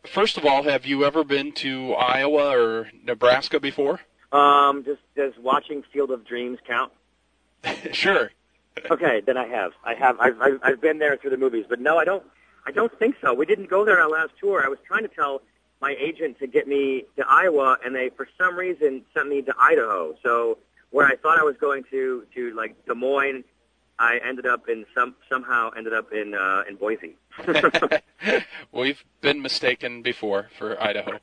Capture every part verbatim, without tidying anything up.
first of all, have you ever been to Iowa or Nebraska before? Um, just does watching Field of Dreams count? Sure. Okay, then I have. I have. I've, I've I've been there through the movies, but no, I don't. I don't think so. We didn't go there on our last tour. I was trying to tell my agent to get me to Iowa, and they, for some reason, sent me to Idaho. So where I thought I was going to, to like Des Moines, I ended up in some somehow ended up in uh, in Boise. We've been mistaken before for Idaho.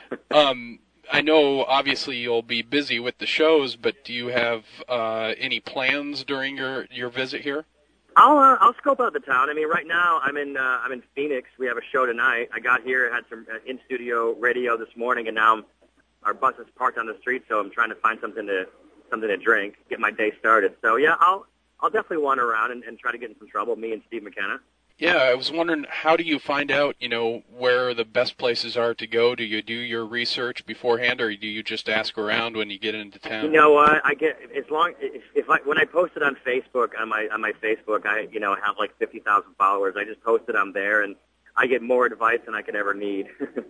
Um, I know obviously you'll be busy with the shows, but do you have uh, any plans during your, your visit here? I'll uh, I'll scope out the town. I mean, right now I'm in uh, I'm in Phoenix. We have a show tonight. I got here, had some uh, in studio radio this morning, and now I'm, our bus is parked on the street, so I'm trying to find something to something to drink, get my day started. So yeah, I'll I'll definitely wander around and, and try to get in some trouble. Me and Steve McKenna. Yeah, I was wondering, how do you find out, you know, where the best places are to go? Do you do your research beforehand, or do you just ask around when you get into town? You know what? I get as long if, if I when I post it on Facebook on my on my Facebook, I you know have like fifty thousand followers. I just post it on there, and I get more advice than I could ever need.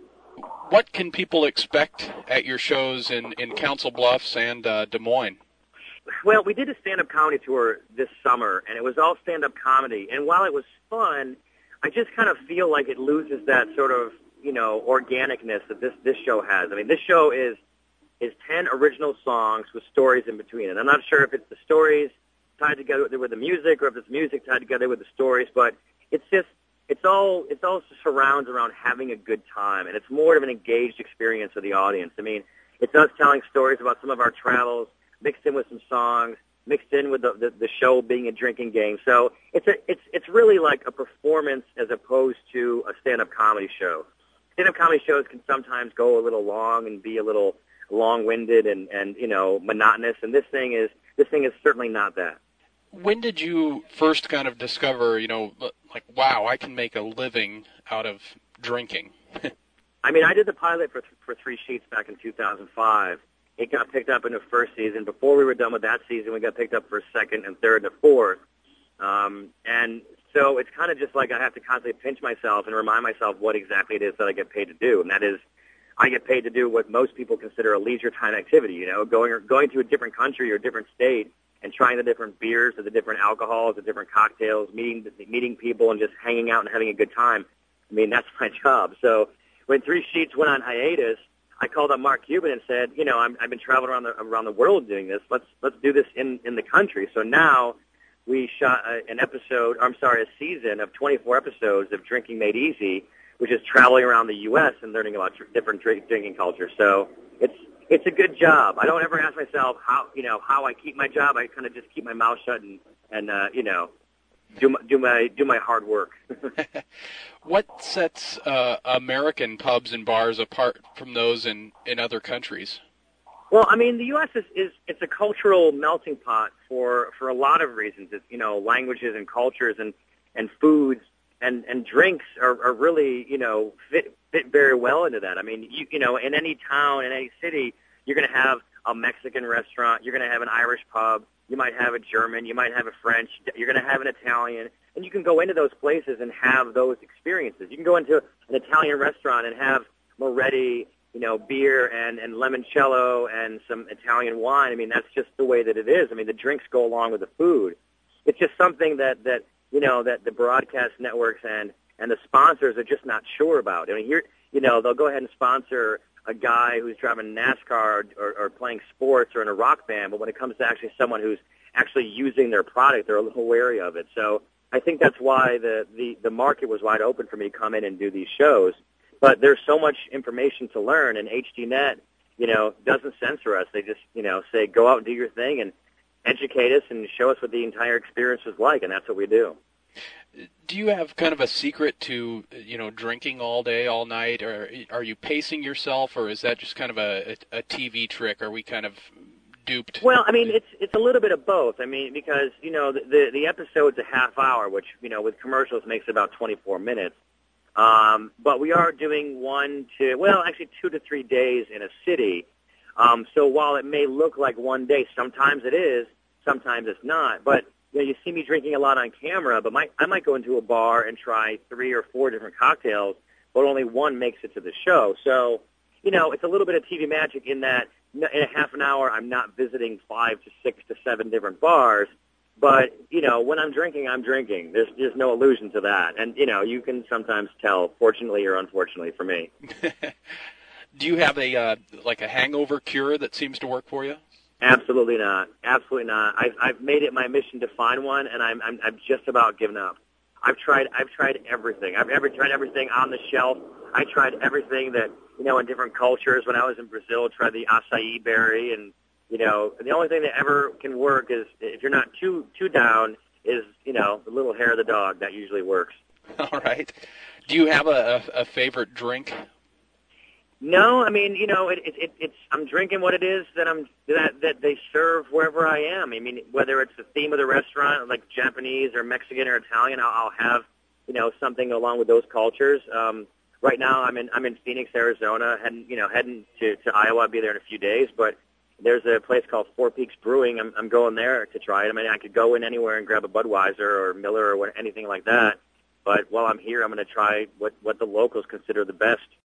What can people expect at your shows in in Council Bluffs and uh, Des Moines? Well, we did a stand-up comedy tour this summer, and it was all stand-up comedy. And while it was fun, I just kind of feel like it loses that sort of, you know, organicness that this, this show has. I mean, this show is is ten original songs with stories in between. And I'm not sure if it's the stories tied together with the music or if it's music tied together with the stories, but it's just, it's all, it's all surrounds around having a good time. And it's more of an engaged experience for the audience. I mean, it's us telling stories about some of our travels, mixed in with some songs, mixed in with the, the, the show being a drinking game. So it's a it's it's really like a performance as opposed to a stand-up comedy show. Stand-up comedy shows can sometimes go a little long and be a little long-winded and, and you know monotonous. And this thing is this thing is certainly not that. When did you first kind of discover, you know, like, wow, I can make a living out of drinking? I mean, I did the pilot for for Three Sheets back in two thousand five. It got picked up in the first season. Before we were done with that season, we got picked up for a second and third and a fourth. Um, and so it's kind of just like I have to constantly pinch myself and remind myself what exactly it is that I get paid to do. And that is, I get paid to do what most people consider a leisure time activity, you know, going going to a different country or a different state and trying the different beers or the different alcohols, the different cocktails, meeting meeting people and just hanging out and having a good time. I mean, that's my job. So when Three Sheets went on hiatus, I called up Mark Cuban and said, you know, I'm, I've been traveling around the around the world doing this. Let's let's do this in, in the country. So now we shot a, an episode. I'm sorry, a season of twenty-four episodes of Drinking Made Easy, which is traveling around the U S and learning about different drink, drinking cultures. So it's it's a good job. I don't ever ask myself how you know how I keep my job. I kind of just keep my mouth shut and and uh, you know do my, do my do my hard work. What sets uh, American pubs and bars apart from those in, in other countries? Well, I mean, the U S is, is it's a cultural melting pot for, for a lot of reasons. It's, you know, languages and cultures and, and foods and, and drinks are, are really, you know, fit, fit very well into that. I mean, you, you know, in any town, in any city, you're going to have a Mexican restaurant, you're going to have an Irish pub, you might have a German, you might have a French, you're going to have an Italian. And you can go into those places and have those experiences. You can go into an Italian restaurant and have Moretti, you know, beer and, and limoncello and some Italian wine. I mean, that's just the way that it is. I mean, the drinks go along with the food. It's just something that, that you know, that the broadcast networks and, and the sponsors are just not sure about. I mean, here, you know, they'll go ahead and sponsor a guy who's driving NASCAR or, or playing sports or in a rock band, but when it comes to actually someone who's actually using their product, they're a little wary of it. So I think that's why the, the, the market was wide open for me to come in and do these shows. But there's so much information to learn, and H D Net, you know, doesn't censor us. They just, you know, say, go out and do your thing and educate us and show us what the entire experience is like, and that's what we do. Do you have kind of a secret to, you know, drinking all day, all night, or are you pacing yourself, or is that just kind of a, a, a T V trick? Are we kind of duped? Well, I mean, it's it's a little bit of both. I mean, because, you know, the, the, the episode's a half hour, which, you know, with commercials makes about twenty-four minutes. Um, but we are doing one to, well, actually two to three days in a city. Um, so while it may look like one day, sometimes it is, sometimes it's not. But, you know, you see me drinking a lot on camera, but my, I might go into a bar and try three or four different cocktails but only one makes it to the show. So, you know, it's a little bit of T V magic in that in a half an hour I'm not visiting five to six to seven different bars. But, you know, when I'm drinking, I'm drinking. There's there's no illusion to that. And, you know, you can sometimes tell, fortunately or unfortunately for me. Do you have a uh, like a hangover cure that seems to work for you? Absolutely not. Absolutely not. I've I've made it my mission to find one, and I'm I'm, I'm just about given up. I've tried I've tried everything. I've ever tried everything on the shelf. I tried everything that, you know, in different cultures. When I was in Brazil, tried the acai berry, and, you know, the only thing that ever can work is, if you're not too too down, is, you know, the little hair of the dog. That usually works. All right. Do you have a, a, a favorite drink? No, I mean, you know, it, it, it, it's I'm drinking what it is that I'm that that they serve wherever I am. I mean, whether it's the theme of the restaurant, like Japanese or Mexican or Italian, I'll, I'll have, you know, something along with those cultures. Um, right now, I'm in I'm in Phoenix, Arizona, heading you know heading to, to Iowa. I'll be there in a few days, but there's a place called Four Peaks Brewing. I'm, I'm going there to try it. I mean, I could go in anywhere and grab a Budweiser or Miller or what, anything like that. But while I'm here, I'm going to try what what the locals consider the best